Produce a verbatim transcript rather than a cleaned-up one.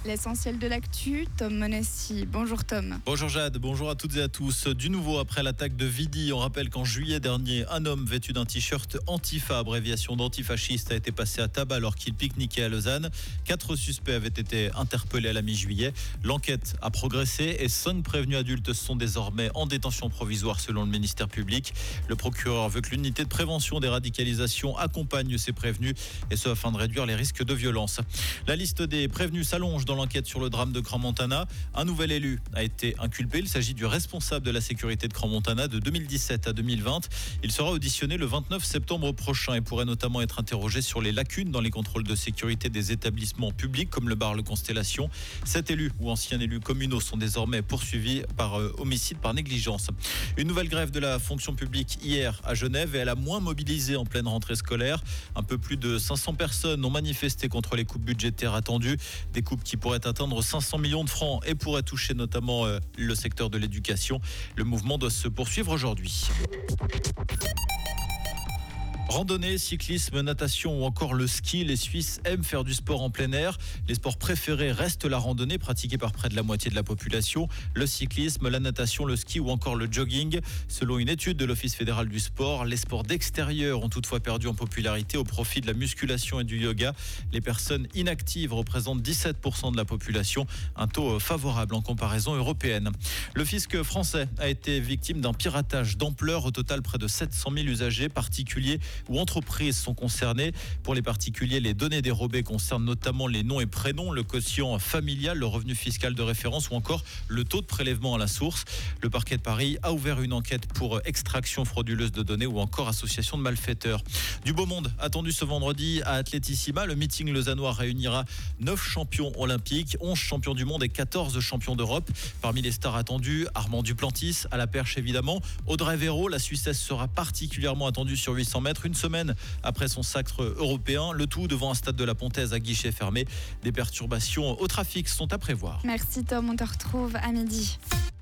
L'essentiel de l'actu, Tom Monesti. Bonjour Tom. Bonjour Jade, bonjour à toutes et à tous. Du nouveau après l'attaque de Vidi, on rappelle qu'en juillet dernier, un homme vêtu d'un t-shirt Antifa, abréviation d'antifasciste, a été passé à tabac alors qu'il pique-niquait à Lausanne. Quatre suspects avaient été interpellés à la mi-juillet. L'enquête a progressé et cinq prévenus adultes sont désormais en détention provisoire selon le ministère public. Le procureur veut que l'unité de prévention des radicalisations accompagne ces prévenus et ce afin de réduire les risques de violence. La liste des prévenus s'allonge dans l'enquête sur le drame de Crans-Montana. Un nouvel élu a été inculpé. Il s'agit du responsable de la sécurité de Crans-Montana de deux mille dix-sept à deux mille vingt. Il sera auditionné le vingt-neuf septembre prochain et pourrait notamment être interrogé sur les lacunes dans les contrôles de sécurité des établissements publics comme le bar Le Constellation. Sept élus ou anciens élus communaux sont désormais poursuivis par euh, homicide par négligence. Une nouvelle grève de la fonction publique hier à Genève et elle a moins mobilisé en pleine rentrée scolaire. Un peu plus de cinq cents personnes ont manifesté contre les coupes budgétaires attendues. Des coupes qui pourraient atteindre cinq cents millions de francs et pourraient toucher notamment euh, le secteur de l'éducation. Le mouvement doit se poursuivre aujourd'hui. Randonnée, cyclisme, natation ou encore le ski, les Suisses aiment faire du sport en plein air. Les sports préférés restent la randonnée, pratiquée par près de la moitié de la population, le cyclisme, la natation, le ski ou encore le jogging. Selon une étude de l'Office fédéral du sport, les sports d'extérieur ont toutefois perdu en popularité au profit de la musculation et du yoga. Les personnes inactives représentent dix-sept pour cent de la population, un taux favorable en comparaison européenne. Le fisc français a été victime d'un piratage d'ampleur. Au total, près de sept cent mille usagers, particuliers ou entreprises sont concernées. Pour les particuliers, les données dérobées concernent notamment les noms et prénoms, le quotient familial, le revenu fiscal de référence ou encore le taux de prélèvement à la source. Le parquet de Paris a ouvert une enquête pour extraction frauduleuse de données ou encore association de malfaiteurs. Du beau monde attendu ce vendredi à Atletissima. Le meeting lausannois réunira neuf champions olympiques, onze champions du monde et quatorze champions d'Europe. Parmi les stars attendues, Armand Duplantis à la perche évidemment. Audrey Véro, la Suissesse sera particulièrement attendue sur huit cents mètres. Une semaine après son sacre européen, le tout devant un stade de la Pontaise à guichet fermé. Des perturbations au trafic sont à prévoir. Merci Tom, on te retrouve à midi.